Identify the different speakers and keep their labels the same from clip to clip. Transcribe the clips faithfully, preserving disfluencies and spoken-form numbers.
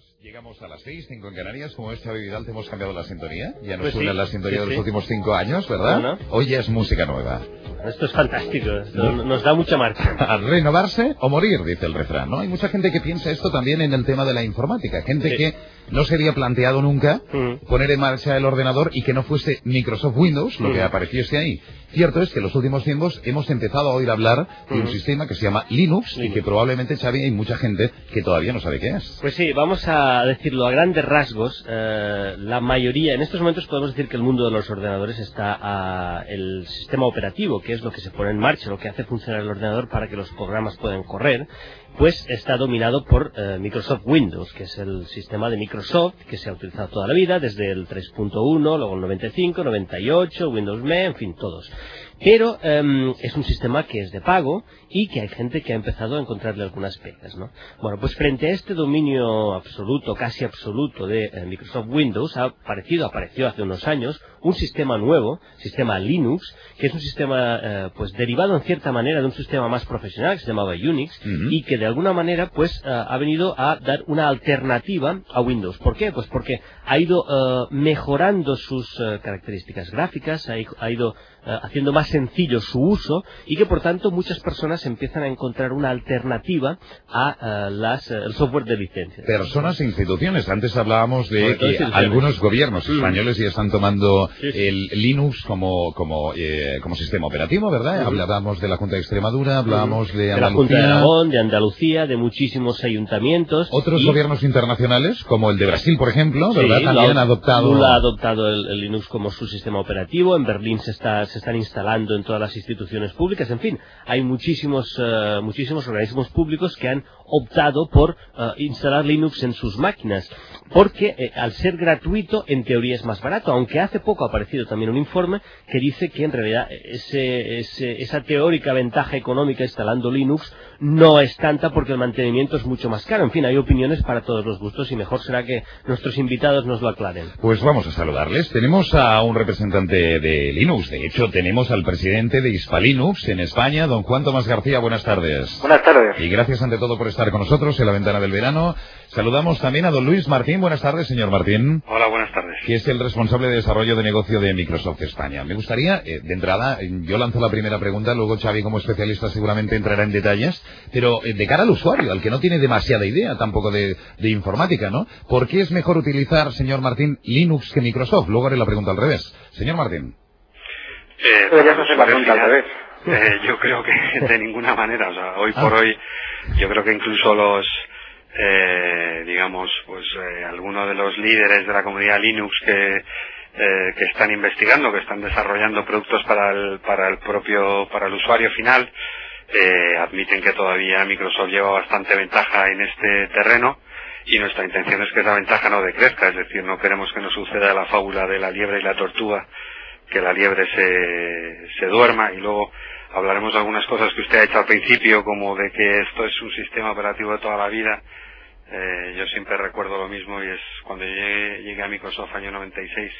Speaker 1: Llegamos a las seis, cinco en Canarias. Como ves, Xavi Vidal, te hemos cambiado la sintonía. Ya nos
Speaker 2: pues
Speaker 1: suena
Speaker 2: sí,
Speaker 1: la sintonía
Speaker 2: sí,
Speaker 1: de los
Speaker 2: sí.
Speaker 1: últimos cinco años, ¿verdad?
Speaker 2: No, no.
Speaker 1: Hoy ya es música nueva.
Speaker 2: Esto es fantástico, esto nos da mucha marcha.
Speaker 1: A renovarse o morir, dice el refrán, ¿no? Hay mucha gente que piensa esto también en el tema de la informática. Gente sí. que no se había planteado nunca mm. poner en marcha el ordenador y que no fuese Microsoft Windows lo mm. que apareciese ahí. Cierto es que en los últimos tiempos hemos empezado a oír hablar de mm. un sistema que se llama Linux, Linux y que probablemente, Xavi, hay mucha gente que todavía no sabe qué es.
Speaker 2: Pues sí, vamos a decirlo a grandes rasgos. Eh, la mayoría, en estos momentos podemos decir que el mundo de los ordenadores está a el sistema operativo, que es lo que se pone en marcha, lo que hace funcionar el ordenador para que los programas puedan correr, pues está dominado por eh, Microsoft Windows, que es el sistema de Microsoft que se ha utilizado toda la vida, desde el tres punto uno, luego el noventa y cinco, noventa y ocho, Windows M E, en fin, todos. Pero eh, es un sistema que es de pago y que hay gente que ha empezado a encontrarle algunas pegas, ¿no? Bueno, pues frente a este dominio absoluto, casi absoluto de eh, Microsoft Windows, ha aparecido, apareció hace unos años, un sistema nuevo, sistema Linux, que es un sistema eh, pues derivado en cierta manera de un sistema más profesional que se llamaba Unix, uh-huh. y que de alguna manera pues uh, ha venido a dar una alternativa a Windows. ¿Por qué? Pues porque ha ido uh, mejorando sus uh, características gráficas, ha, ha ido uh, haciendo más sencillo su uso y que por tanto muchas personas empiezan a encontrar una alternativa a uh, las, uh, el software de licencia.
Speaker 1: Personas e instituciones. Antes hablábamos de que algunos gobiernos españoles ya están tomando sí, sí. el Linux como como eh, como sistema operativo, ¿verdad? Uh-huh. Hablábamos de la Junta de Extremadura, hablábamos uh-huh. de Andalucía.
Speaker 2: De la Junta de Aragón, de Andalucía, de muchísimos ayuntamientos.
Speaker 1: Otros
Speaker 2: y...
Speaker 1: gobiernos internacionales, como el de Brasil, por ejemplo, ¿verdad?
Speaker 2: Sí,
Speaker 1: también han
Speaker 2: ha
Speaker 1: adoptado...
Speaker 2: Lula ha adoptado el, el Linux como su sistema operativo. En Berlín se, está, se están instalando en todas las instituciones públicas. En fin, hay muchísimos, uh, muchísimos organismos públicos que han optado por uh, instalar Linux en sus máquinas. Porque eh, al ser gratuito, en teoría es más barato, aunque hace poco ha aparecido también un informe que dice que en realidad ese, ese, esa teórica ventaja económica instalando Linux no es tanta porque el mantenimiento es mucho más caro. En fin, hay opiniones para todos los gustos y mejor será que nuestros invitados nos lo aclaren.
Speaker 1: Pues vamos a saludarles. Tenemos a un representante de Linux. De hecho, tenemos al presidente de Hispalinux en España, don Juan Tomás García. Buenas tardes.
Speaker 3: Buenas tardes.
Speaker 1: Y gracias ante todo por estar con nosotros en la ventana del verano. Saludamos también a don Luis Martín. Buenas tardes, señor Martín.
Speaker 3: Hola, buenas tardes.
Speaker 1: Que es el responsable de desarrollo de negocio de Microsoft España. Me gustaría, eh, de entrada, yo lanzo la primera pregunta, luego Xavi como especialista seguramente entrará en detalles, pero eh, de cara al usuario, al que no tiene demasiada idea tampoco de, de informática, ¿no? ¿Por qué es mejor utilizar, señor Martín, Linux que Microsoft? Luego haré la pregunta al revés. Señor Martín.
Speaker 3: Eh, Deberías hacer la pregunta al revés. Eh, yo creo que de ninguna manera, o sea, hoy por ah. hoy, yo creo que incluso los... Eh, digamos, pues eh, algunos de los líderes de la comunidad Linux que eh, que están investigando, que están desarrollando productos para el para el propio para el usuario final, eh, admiten que todavía Microsoft lleva bastante ventaja en este terreno y nuestra intención es que esa ventaja no decrezca, es decir, no queremos que nos suceda la fábula de la liebre y la tortuga, que la liebre se se duerma y luego hablaremos de algunas cosas que usted ha hecho al principio, como de que esto es un sistema operativo de toda la vida. Eh, yo siempre recuerdo lo mismo y es cuando llegué, llegué a Microsoft año noventa y seis,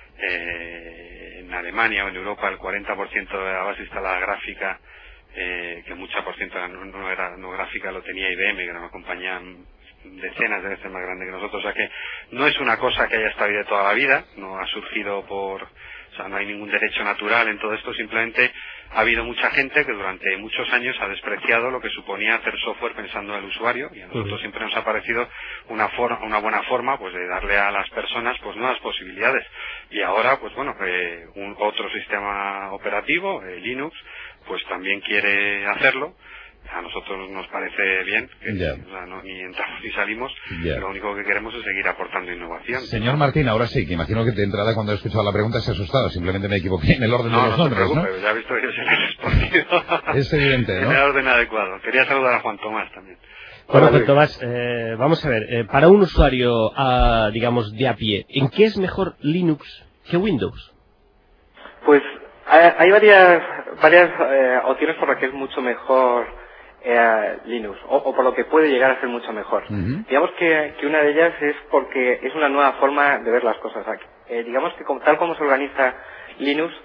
Speaker 3: eh, en Alemania o en Europa el cuarenta por ciento de la base instalada gráfica, eh, que mucha por ciento no, no era no gráfica, lo tenía I B M, que era una compañía decenas de veces más grande que nosotros, o sea que no es una cosa que haya estado ahí de toda la vida, no ha surgido por... O sea, no hay ningún derecho natural en todo esto, simplemente ha habido mucha gente que durante muchos años ha despreciado lo que suponía hacer software pensando en el usuario y a nosotros uh-huh. siempre nos ha parecido una forma, una buena forma pues de darle a las personas pues nuevas posibilidades. Y ahora, pues bueno, eh, un otro sistema operativo, eh, Linux, pues también quiere hacerlo. A nosotros nos parece bien, que yeah. o sea, no, ni entramos ni salimos, yeah. lo único que queremos es seguir aportando innovación.
Speaker 1: Señor Martín, ahora sí, que imagino que de entrada cuando he escuchado la pregunta se ha asustado, simplemente me equivoqué en el orden
Speaker 3: no,
Speaker 1: de los
Speaker 3: no
Speaker 1: nombres,
Speaker 3: preocupe,
Speaker 1: ¿no?
Speaker 3: Ya he visto que yo se le he respondido.
Speaker 1: Es evidente, ¿no?
Speaker 3: En el orden adecuado. Quería saludar a Juan Tomás también.
Speaker 2: Bueno, Juan Tomás, eh, vamos a ver, eh, para un usuario, uh, digamos, de a pie, ¿en qué es mejor Linux que Windows?
Speaker 4: Pues hay, hay varias, varias eh, opciones por las que es mucho mejor Eh, Linux, o, o por lo que puede llegar a ser mucho mejor. Uh-huh. Digamos que, que una de ellas es porque es una nueva forma de ver las cosas. Eh, digamos que como, tal como se organiza Linux,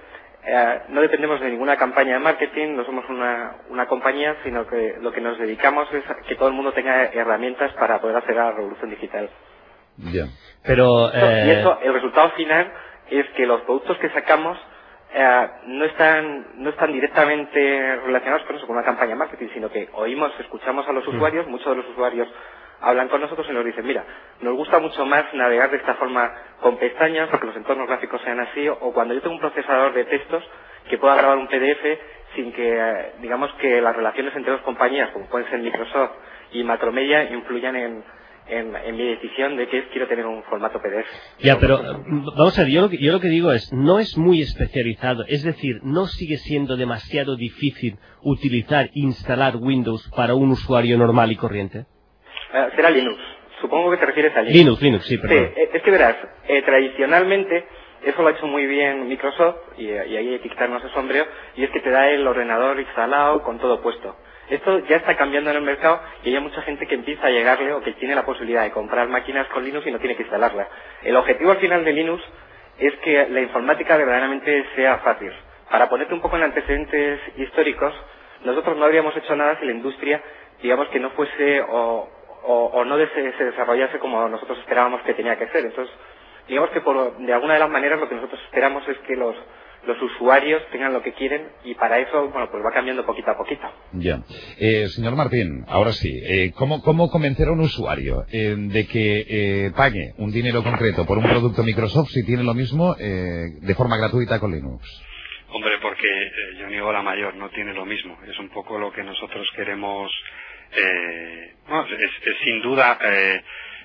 Speaker 4: eh, no dependemos de ninguna campaña de marketing, no somos una, una compañía, sino que lo que nos dedicamos es a que todo el mundo tenga herramientas para poder hacer la revolución digital.
Speaker 1: Ya. Yeah.
Speaker 2: Pero, eh...
Speaker 4: Y eso, el resultado final es que los productos que sacamos eh, no están no están directamente relacionados con eso, con una campaña de marketing, sino que oímos, escuchamos a los usuarios, muchos de los usuarios hablan con nosotros y nos dicen, mira, nos gusta mucho más navegar de esta forma con pestañas, que los entornos gráficos sean así, o cuando yo tengo un procesador de textos que pueda grabar un P D F sin que, digamos, que las relaciones entre dos compañías, como pueden ser Microsoft y Macromedia, influyan en, en, en mi decisión de que quiero tener un formato P D F.
Speaker 2: Ya, pero vamos a ver, yo lo, que, yo lo que digo es, no es muy especializado, es decir, no sigue siendo demasiado difícil utilizar, instalar Windows para un usuario normal y corriente.
Speaker 4: Uh, será Linux. Supongo que te refieres a Linux.
Speaker 2: Linux, Linux, sí, perdón.
Speaker 4: Sí, es que verás, eh, tradicionalmente, eso lo ha hecho muy bien Microsoft, y, y ahí hay que quitarnos el sombrero, y es que te da el ordenador instalado con todo puesto. Esto ya está cambiando en el mercado y hay mucha gente que empieza a llegarle o que tiene la posibilidad de comprar máquinas con Linux y no tiene que instalarlas. El objetivo al final de Linux es que la informática verdaderamente sea fácil. Para ponerte un poco en antecedentes históricos, nosotros no habríamos hecho nada si la industria, digamos, que no fuese o O, o no de se, se desarrollase como nosotros esperábamos que tenía que ser. Entonces, digamos que por, de alguna de las maneras lo que nosotros esperamos es que los, los usuarios tengan lo que quieren y para eso, bueno, pues va cambiando poquito a poquito.
Speaker 1: Ya. Eh, señor Martín, ahora sí, eh, ¿cómo, ¿cómo convencer a un usuario eh, de que eh, pague un dinero concreto por un producto Microsoft si tiene lo mismo eh, de forma gratuita con Linux?
Speaker 3: Hombre, porque eh, yo niego la mayor, no tiene lo mismo. Es un poco lo que nosotros queremos... Eh, no, es, es sin duda eh,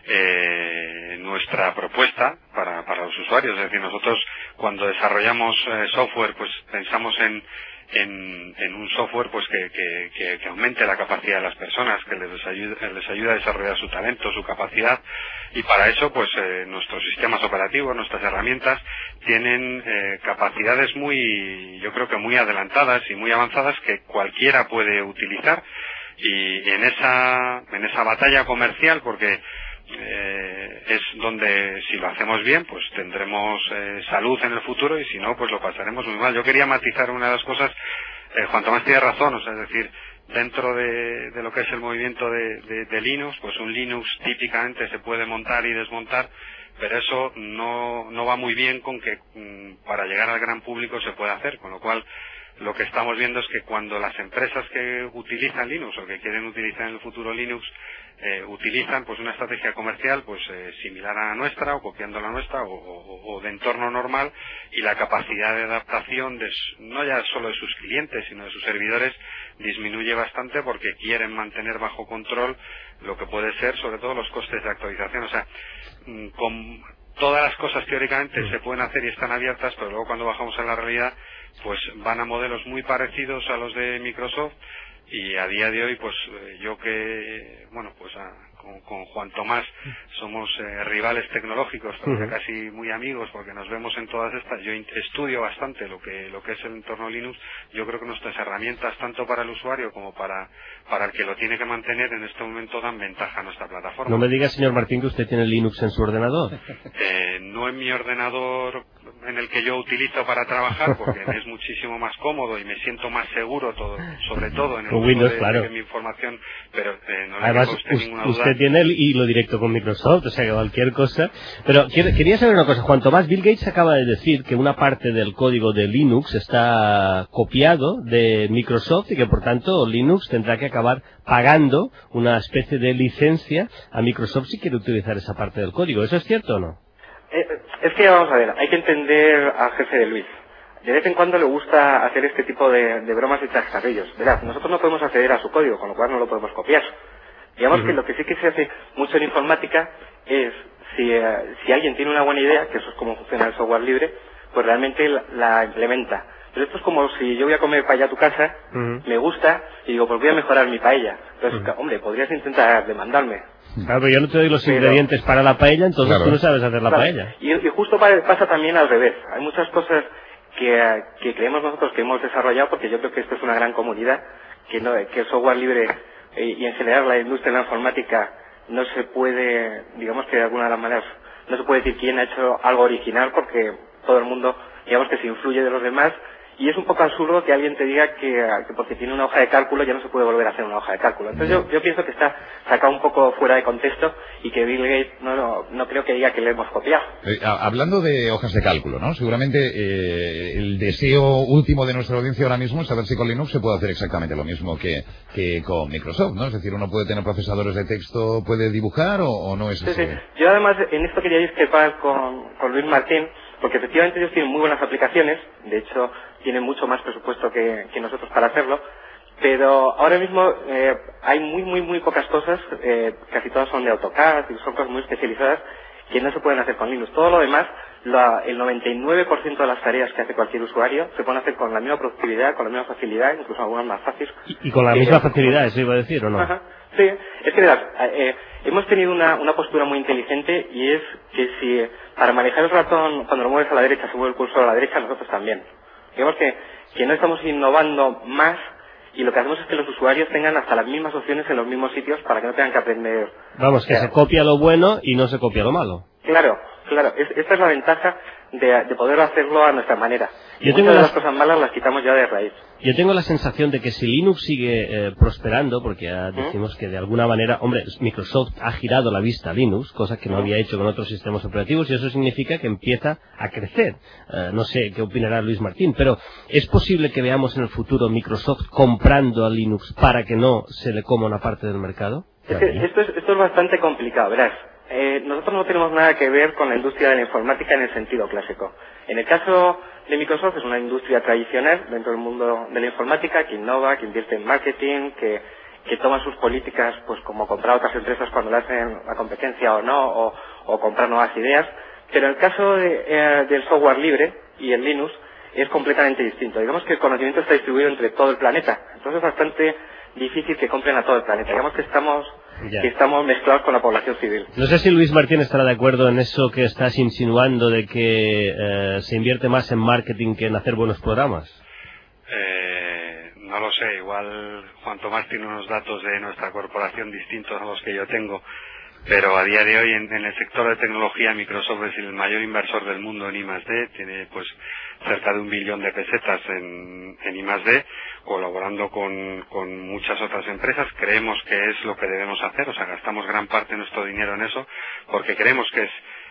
Speaker 3: eh, nuestra propuesta para, para los usuarios. Es decir, nosotros cuando desarrollamos eh, software, pues pensamos en, en, en un software pues que, que, que, que aumente la capacidad de las personas, que les ayude, les ayude a desarrollar su talento, su capacidad, y para eso pues eh, nuestros sistemas operativos, nuestras herramientas tienen eh, capacidades muy, yo creo que muy adelantadas y muy avanzadas que cualquiera puede utilizar. Y en esa en esa batalla comercial, porque eh, es donde si lo hacemos bien pues tendremos eh, salud en el futuro y si no pues lo pasaremos muy mal. Yo quería matizar una de las cosas, eh, Juan Tomás tiene razón, o sea, es decir, dentro de, de lo que es el movimiento de, de, de Linux, pues un Linux típicamente se puede montar y desmontar, pero eso no, no va muy bien con que m, para llegar al gran público se pueda hacer, con lo cual lo que estamos viendo es que cuando las empresas que utilizan Linux o que quieren utilizar en el futuro Linux eh, utilizan pues una estrategia comercial pues eh, similar a la nuestra o copiando la nuestra o, o, o de entorno normal, y la capacidad de adaptación de, no ya solo de sus clientes sino de sus servidores disminuye bastante porque quieren mantener bajo control lo que puede ser sobre todo los costes de actualización. O sea, con todas las cosas teóricamente se pueden hacer y están abiertas, pero luego cuando bajamos a la realidad pues van a modelos muy parecidos a los de Microsoft, y a día de hoy pues yo que bueno pues a, con, con Juan Tomás somos eh, rivales tecnológicos, pero que casi muy amigos porque nos vemos en todas estas. Yo estudio bastante lo que lo que es el entorno Linux. Yo creo que nuestras herramientas tanto para el usuario como para para el que lo tiene que mantener en este momento dan ventaja a nuestra plataforma.
Speaker 2: No me diga, señor Martín, que usted tiene Linux en su ordenador.
Speaker 3: Eh, no en mi ordenador en el que yo utilizo para trabajar, porque me es muchísimo más cómodo y me siento más seguro, todo, sobre todo en el uso
Speaker 2: Windows,
Speaker 3: de,
Speaker 2: claro.
Speaker 3: de mi información, pero eh, no le
Speaker 2: Además,
Speaker 3: tengo a usted ninguna duda.
Speaker 2: Usted tiene el hilo directo con Microsoft, o sea que cualquier cosa. Pero quería saber una cosa, Juan Tomás. Bill Gates acaba de decir que una parte del código de Linux está copiado de Microsoft y que por tanto Linux tendrá que acabar pagando una especie de licencia a Microsoft si quiere utilizar esa parte del código. ¿Eso es cierto o no?
Speaker 4: Eh, es que vamos a ver, hay que entender al jefe de Luis. De vez en cuando le gusta hacer este tipo de, de bromas y chascarrillos. Verás, nosotros no podemos acceder a su código, con lo cual no lo podemos copiar. Digamos uh-huh. que lo que sí que se hace mucho en informática es, si, eh, si alguien tiene una buena idea, que eso es como funciona el software libre, pues realmente la, la implementa. Pero esto es como si yo voy a comer paella a tu casa, uh-huh. me gusta, y digo, pues voy a mejorar mi paella. Entonces, uh-huh. hombre, podrías intentar demandarme.
Speaker 2: Claro, pero yo no te doy los pero, ingredientes para la paella, entonces claro. tú no sabes hacer la claro. paella.
Speaker 4: Y, y justo pasa también al revés. Hay muchas cosas que, que creemos nosotros que hemos desarrollado, porque yo creo que esto es una gran comunidad, que, no, que el software libre eh, y en general la industria de la informática no se puede, digamos que de alguna de las maneras, no se puede decir quién ha hecho algo original, porque todo el mundo, digamos que se influye de los demás, y es un poco absurdo que alguien te diga que, que porque tiene una hoja de cálculo ya no se puede volver a hacer una hoja de cálculo. Entonces yo, yo pienso que está sacado un poco fuera de contexto y que Bill Gates no, no, no creo que diga que le hemos copiado.
Speaker 1: Eh, hablando de hojas de cálculo, ¿no? Seguramente eh, el deseo último de nuestra audiencia ahora mismo es saber si con Linux se puede hacer exactamente lo mismo que, que con Microsoft, ¿no? Es decir, uno puede tener procesadores de texto, puede dibujar o, o no es así.
Speaker 4: Sí, sí. Yo además en esto quería discrepar con, con Luis Martín, porque efectivamente ellos tienen muy buenas aplicaciones, de hecho tienen mucho más presupuesto que, que nosotros para hacerlo, pero ahora mismo eh, hay muy, muy, muy pocas cosas, eh, casi todas son de AutoCAD y son cosas muy especializadas que no se pueden hacer con Linux. Todo lo demás, la, el noventa y nueve por ciento de las tareas que hace cualquier usuario se pueden hacer con la misma productividad, con la misma facilidad, incluso algunas más fáciles.
Speaker 2: Y, y con la misma facilidad, eso iba a decir, ¿o no?
Speaker 4: Ajá. Sí, es que verás, eh, hemos tenido una, una postura muy inteligente y es que si para manejar el ratón cuando lo mueves a la derecha se mueve el cursor a la derecha, nosotros también. Digamos que, que no estamos innovando más y lo que hacemos es que los usuarios tengan hasta las mismas opciones en los mismos sitios para que no tengan que aprender.
Speaker 2: Vamos, que se copia lo bueno y no se copia lo malo.
Speaker 4: Claro, claro, es, esta es la ventaja de, de poder hacerlo a nuestra manera. Y
Speaker 2: Yo
Speaker 4: muchas
Speaker 2: tengo
Speaker 4: de
Speaker 2: las...
Speaker 4: las cosas malas las quitamos ya de raíz.
Speaker 2: Yo tengo la sensación de que si Linux sigue eh, prosperando, porque ya decimos que de alguna manera, hombre, Microsoft ha girado la vista a Linux, cosa que no había hecho con otros sistemas operativos, y eso significa que empieza a crecer. Eh, no sé qué opinará Luis Martín, pero ¿es posible que veamos en el futuro Microsoft comprando a Linux para que no se le coma una parte del mercado?
Speaker 4: Es que esto es, esto es bastante complicado, verás. Eh, nosotros no tenemos nada que ver con la industria de la informática en el sentido clásico. En el caso de Microsoft es una industria tradicional dentro del mundo de la informática que innova, que invierte en marketing, que, que toma sus políticas pues como comprar otras empresas cuando le hacen la competencia o no, o, o comprar nuevas ideas. Pero en el caso de, eh, del software libre y el Linux es completamente distinto. Digamos que el conocimiento está distribuido entre todo el planeta. Entonces es bastante difícil que compren a todo el planeta. Digamos que estamos que estamos mezclados con la población civil.
Speaker 2: No sé si Luis Martín estará de acuerdo en eso que estás insinuando de que eh, se invierte más en marketing que en hacer buenos programas.
Speaker 3: Eh, no lo sé, igual Juan Tomás tiene unos datos de nuestra corporación distintos a los que yo tengo, pero a día de hoy en, en el sector de tecnología Microsoft es el mayor inversor del mundo en I más D, tiene pues cerca de un billón de pesetas en, en I más D, colaborando con, con muchas otras empresas. Creemos que es lo que debemos hacer, o sea, gastamos gran parte de nuestro dinero en eso, porque creemos que es,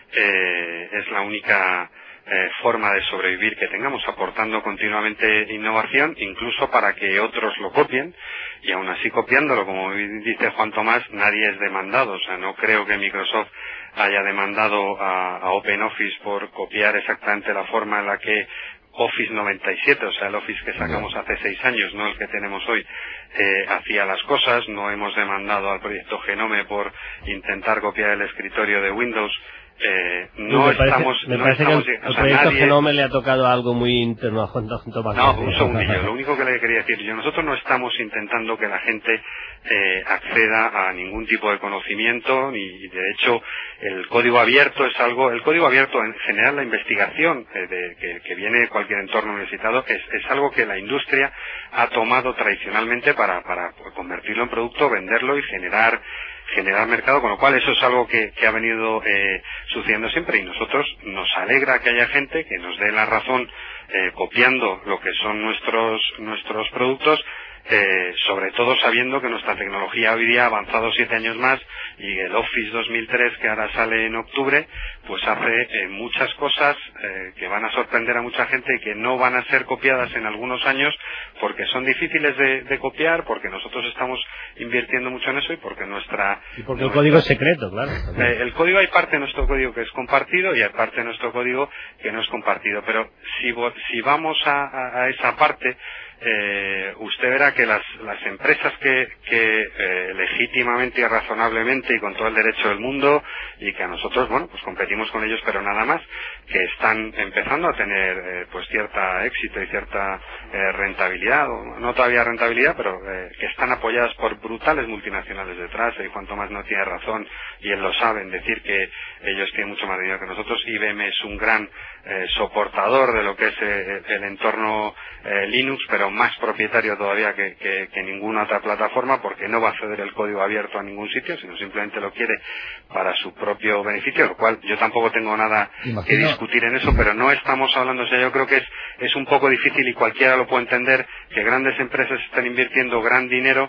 Speaker 3: eh, es la única eh, forma de sobrevivir que tengamos, aportando continuamente innovación, incluso para que otros lo copien, y aún así copiándolo, como dice Juan Tomás, nadie es demandado, o sea, no creo que Microsoft haya demandado a, a OpenOffice por copiar exactamente la forma en la que Office noventa y siete, o sea, el Office que sacamos hace seis años, no el que tenemos hoy, eh, hacía las cosas. No hemos demandado al proyecto Genome por intentar copiar el escritorio de Windows. Eh, no
Speaker 2: me parece,
Speaker 3: estamos...
Speaker 2: Me
Speaker 3: no
Speaker 2: parece
Speaker 3: estamos,
Speaker 2: que el,
Speaker 3: o
Speaker 2: el
Speaker 3: sea,
Speaker 2: proyecto
Speaker 3: nadie...
Speaker 2: Genome le ha tocado algo muy interno a Juan Tomás.
Speaker 3: No, un segundillo. Lo único que le quería decir yo, nosotros no estamos intentando que la gente eh, acceda a ningún tipo de conocimiento, ni de hecho el código abierto es algo, el código abierto en general, la investigación eh, de, que, que viene de cualquier entorno universitario es, es algo que la industria ha tomado tradicionalmente para, para convertirlo en producto, venderlo y generar generar mercado, con lo cual eso es algo que, que ha venido eh, sucediendo siempre, y nosotros nos alegra que haya gente que nos dé la razón eh, copiando lo que son nuestros nuestros productos, eh, sobre todo sabiendo que nuestra tecnología hoy día ha avanzado siete años más, y el Office dos mil tres, que ahora sale en octubre, pues hace eh, muchas cosas eh, que van a sorprender a mucha gente y que no van a ser copiadas en algunos años porque son difíciles de, de copiar, porque nosotros estamos invirtiendo mucho en eso y porque nuestra...
Speaker 2: Y porque
Speaker 3: nuestra,
Speaker 2: el código es secreto, claro.
Speaker 3: Eh, el código, hay parte de nuestro código que es compartido y hay parte de nuestro código que no es compartido, pero si, si vamos a, a, a esa parte, Eh, usted verá que las, las empresas que, que eh, legítimamente y razonablemente y con todo el derecho del mundo, y que a nosotros, bueno, pues competimos con ellos, pero nada más, que están empezando a tener eh, pues cierta éxito y cierta eh, rentabilidad, o no todavía rentabilidad, pero eh, que están apoyadas por brutales multinacionales detrás, y Juan Tomás no tiene razón, y él lo sabe, en decir que ellos tienen mucho más dinero que nosotros. I B M es un gran eh, soportador de lo que es eh, el entorno eh, Linux, pero más propietario todavía que, que, que ninguna otra plataforma, porque no va a ceder el código abierto a ningún sitio, sino simplemente lo quiere para su propio beneficio, lo cual yo tampoco tengo nada Imagino. que discutir en eso, pero no estamos hablando, o sea, yo creo que es, es un poco difícil y cualquiera lo puede entender, que grandes empresas están invirtiendo gran dinero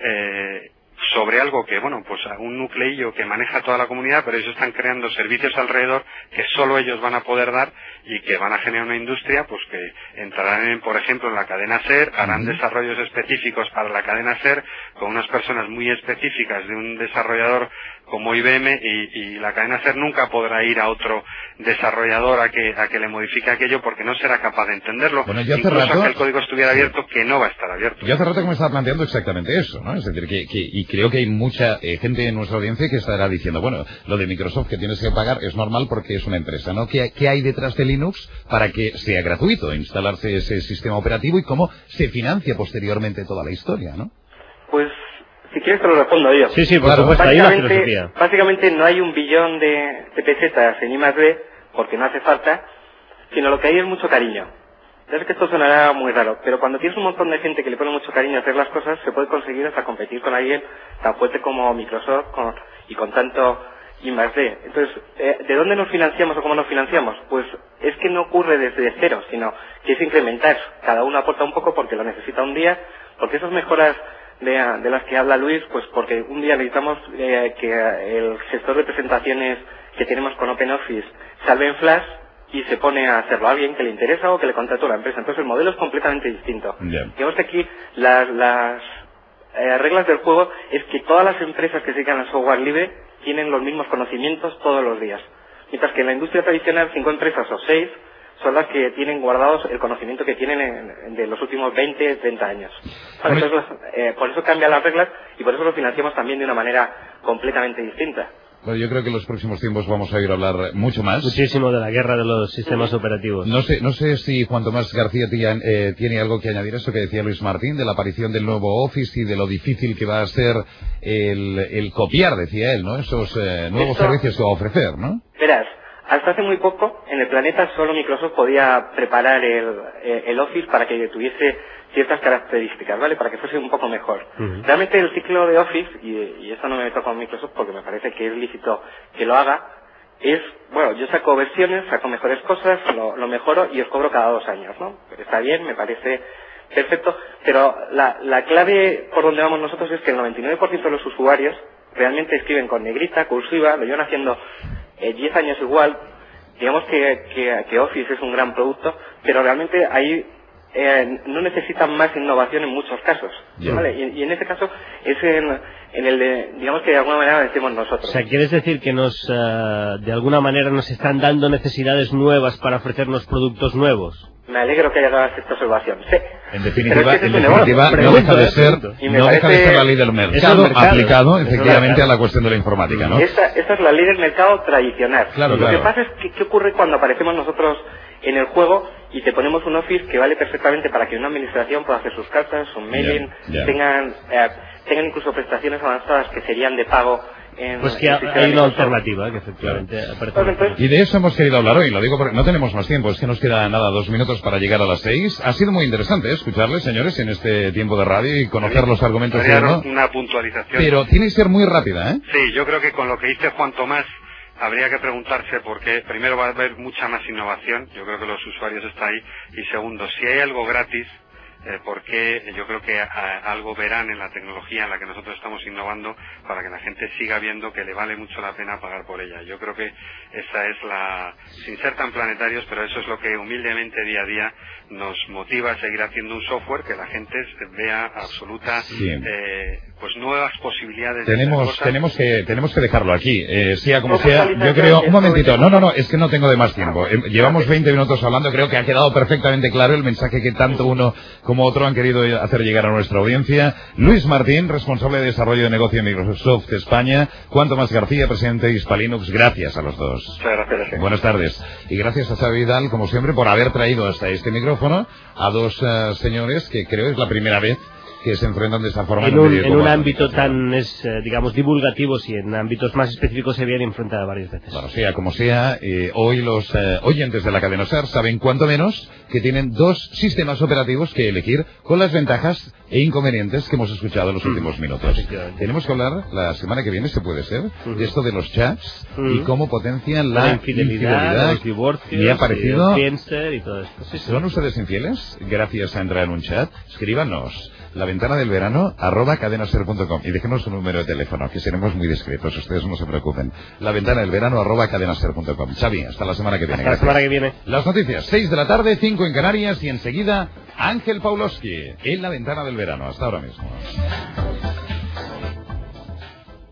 Speaker 3: eh, sobre algo que, bueno, pues un nucleillo que maneja toda la comunidad, pero ellos están creando servicios alrededor que solo ellos van a poder dar y que van a generar una industria, pues que entrarán, en, por ejemplo, en la cadena SER, harán uh-huh. desarrollos específicos para la cadena SER con unas personas muy específicas de un desarrollador como I B M y, y la cadena SER nunca podrá ir a otro desarrollador a que a que le modifique aquello porque no será capaz de entenderlo.
Speaker 1: Bueno, yo hace
Speaker 3: incluso
Speaker 1: rato,
Speaker 3: que el código estuviera abierto, que no va a estar abierto.
Speaker 1: Yo hace rato que me estaba planteando exactamente eso, ¿no? Es decir, que, que y creo que hay mucha eh, gente en nuestra audiencia que estará diciendo, bueno, lo de Microsoft que tienes que pagar es normal porque es una empresa, ¿no? ¿Qué, qué hay detrás de Linux para que sea gratuito instalarse ese sistema operativo y cómo se financia posteriormente toda la historia, ¿no?
Speaker 4: Pues, si quieres te lo respondo yo.
Speaker 2: Sí, sí, por claro, supuesto, hay una filosofía.
Speaker 4: Básicamente no hay un billón de, de pesetas en I más D, porque no hace falta, sino lo que hay es mucho cariño. Ya sé que esto sonará muy raro, pero cuando tienes un montón de gente que le pone mucho cariño a hacer las cosas, se puede conseguir hasta competir con alguien tan fuerte como Microsoft con, y con tanto I más D. Entonces, eh, ¿de dónde nos financiamos o cómo nos financiamos? Pues es que no ocurre desde cero, sino que es incrementar. Cada uno aporta un poco porque lo necesita un día, porque esas mejoras de, de las que habla Luis, pues porque un día necesitamos eh, que el gestor de presentaciones que tenemos con OpenOffice salve en Flash y se pone a hacerlo a alguien que le interesa o que le contrató a la empresa. Entonces el modelo es completamente distinto.
Speaker 1: Yeah.
Speaker 4: Digamos que aquí las, las eh, reglas del juego es que todas las empresas que se dedican al software libre tienen los mismos conocimientos todos los días. Mientras que en la industria tradicional cinco empresas o seis son las que tienen guardados el conocimiento que tienen en, en, de los últimos veinte, treinta años. Vale, entonces, eh, por eso cambian las reglas y por eso lo financiamos también de una manera completamente distinta.
Speaker 1: Bueno, yo creo que en los próximos tiempos vamos a ir a hablar mucho más.
Speaker 2: Muchísimo de la guerra de los sistemas sí. operativos.
Speaker 1: No sé, no sé si Juan Tomás García tía, eh, tiene algo que añadir a eso que decía Luis Martín, de la aparición del nuevo Office y de lo difícil que va a ser el, el copiar, decía él, ¿no? Esos eh, nuevos Esto, servicios que va a ofrecer, ¿no?
Speaker 4: Verás, hasta hace muy poco en el planeta solo Microsoft podía preparar el, el Office para que tuviese ciertas características, ¿vale? Para que fuese un poco mejor. Uh-huh. Realmente el ciclo de Office, y, y esto no me meto con Microsoft porque me parece que es lícito que lo haga, es, bueno, yo saco versiones, saco mejores cosas, lo, lo mejoro y os cobro cada dos años, ¿no? Pero está bien, me parece perfecto, pero la, la clave por donde vamos nosotros es que el noventa y nueve por ciento de los usuarios realmente escriben con negrita, cursiva, lo llevan haciendo eh, diez años igual. Digamos que, que, que Office es un gran producto, pero realmente hay Eh, no necesitan más innovación en muchos casos, yeah. ¿vale? Y, y en este caso es en, en el de, digamos que de alguna manera decimos nosotros.
Speaker 2: O sea, ¿quieres decir que nos, uh, de alguna manera nos están dando necesidades nuevas para ofrecernos productos nuevos?
Speaker 4: Me alegro que hayas hecho esta observación, sí.
Speaker 1: En definitiva, es en definitiva no deja de ser, no deja de ser la ley del mercado, mercado aplicado efectivamente a la cuestión de la informática, ¿no?
Speaker 4: Esta, esta es la ley del mercado tradicional.
Speaker 1: Claro,
Speaker 4: Lo
Speaker 1: claro.
Speaker 4: que pasa es que, ¿qué ocurre cuando aparecemos nosotros en el juego y te ponemos un Office que vale perfectamente para que una administración pueda hacer sus cartas, su mailing, yeah, yeah. tengan eh, tengan incluso prestaciones avanzadas que serían de pago? En,
Speaker 2: pues que en hay una alternativa que efectivamente
Speaker 1: claro. Entonces, y de eso hemos querido hablar hoy, lo digo porque no tenemos más tiempo, es que nos queda nada, dos minutos para llegar a las seis. Ha sido muy interesante ¿eh? escucharles, señores, en este tiempo de radio y conocer los argumentos de uno.
Speaker 3: Una puntualización.
Speaker 1: Pero tiene que ser muy rápida, ¿eh?
Speaker 3: Sí, yo creo que con lo que dice Juan Tomás habría que preguntarse por qué, primero va a haber mucha más innovación, yo creo que los usuarios están ahí, y segundo, si hay algo gratis, eh, porque yo creo que a, algo verán en la tecnología en la que nosotros estamos innovando para que la gente siga viendo que le vale mucho la pena pagar por ella. Yo creo que esa es la, sin ser tan planetarios, pero eso es lo que humildemente día a día nos motiva a seguir haciendo un software que la gente vea absoluta, sí. eh, pues nuevas posibilidades.
Speaker 1: Tenemos, de tenemos que, tenemos que dejarlo aquí, eh, sea como sea. Yo creo, un momentito, no, no, no, es que no tengo de más tiempo. Llevamos veinte minutos hablando, creo que ha quedado perfectamente claro el mensaje que tanto uno como otro han querido hacer llegar a nuestra audiencia. Luis Martín, responsable de desarrollo de negocio en Microsoft España. Juan Tomás García, presidente de Hispalinux. Gracias a los dos.
Speaker 3: Muchas gracias.
Speaker 1: Buenas tardes. Y gracias a Xavi Vidal, como siempre, por haber traído hasta este micrófono a dos uh, señores que creo es la primera vez que se enfrentan de esta forma
Speaker 2: en
Speaker 1: en
Speaker 2: un,
Speaker 1: un, medio
Speaker 2: en un ámbito tan, es, eh, digamos, divulgativo, y en ámbitos más específicos se habían enfrentado varias veces.
Speaker 1: Bueno, sea como sea, eh, hoy los eh, oyentes de la cadena SER saben cuanto menos que tienen dos sistemas operativos que elegir con las ventajas e inconvenientes que hemos escuchado en los últimos minutos. Tenemos que hablar la semana que viene, se puede ser, uh-huh. de esto de los chats uh-huh. y cómo potencian la, la infidelidad, infidelidad,
Speaker 2: los divorcios,
Speaker 1: me ha parecido...
Speaker 2: y, y todo esto. Sí, sí.
Speaker 1: ¿Son ustedes infieles? Gracias a entrar en un chat. Escríbanos. La ventana del verano, arroba cadenaser punto com. Y déjenos un número de teléfono, que seremos muy discretos, ustedes no se preocupen. La ventana del verano, arroba cadenaser punto com. Xavi, hasta la semana que viene.
Speaker 2: Hasta Gracias. la semana que viene.
Speaker 1: Las noticias, seis de la tarde, cinco en Canarias, y enseguida, Ángel Pawlowski, en la ventana del verano. Hasta ahora mismo.